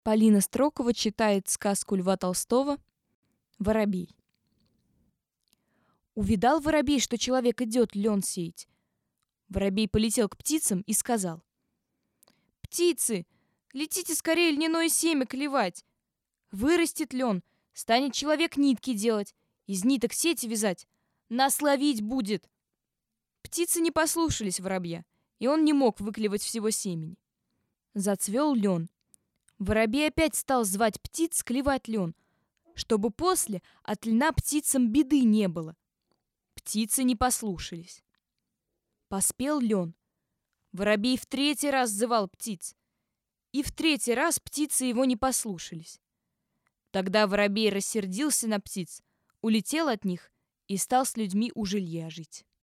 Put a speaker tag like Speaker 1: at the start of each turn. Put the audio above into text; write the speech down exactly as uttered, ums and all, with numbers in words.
Speaker 1: Полина Строкова читает сказку Льва Толстого «Воробей». Увидал воробей, что человек идет лен сеять. Воробей полетел к птицам и сказал: «Птицы, летите скорее льняное семя клевать. Вырастет лен, станет человек нитки делать, из ниток сети вязать, нас ловить будет». Птицы не послушались воробья, и он не мог выклевать всего семени. Зацвел лен. Воробей опять стал звать птиц клевать лен, чтобы после от льна птицам беды не было. Птицы не послушались. Поспел лен. Воробей в третий раз зывал птиц, и в третий раз птицы его не послушались. Тогда воробей рассердился на птиц, улетел от них и стал с людьми у жилья жить.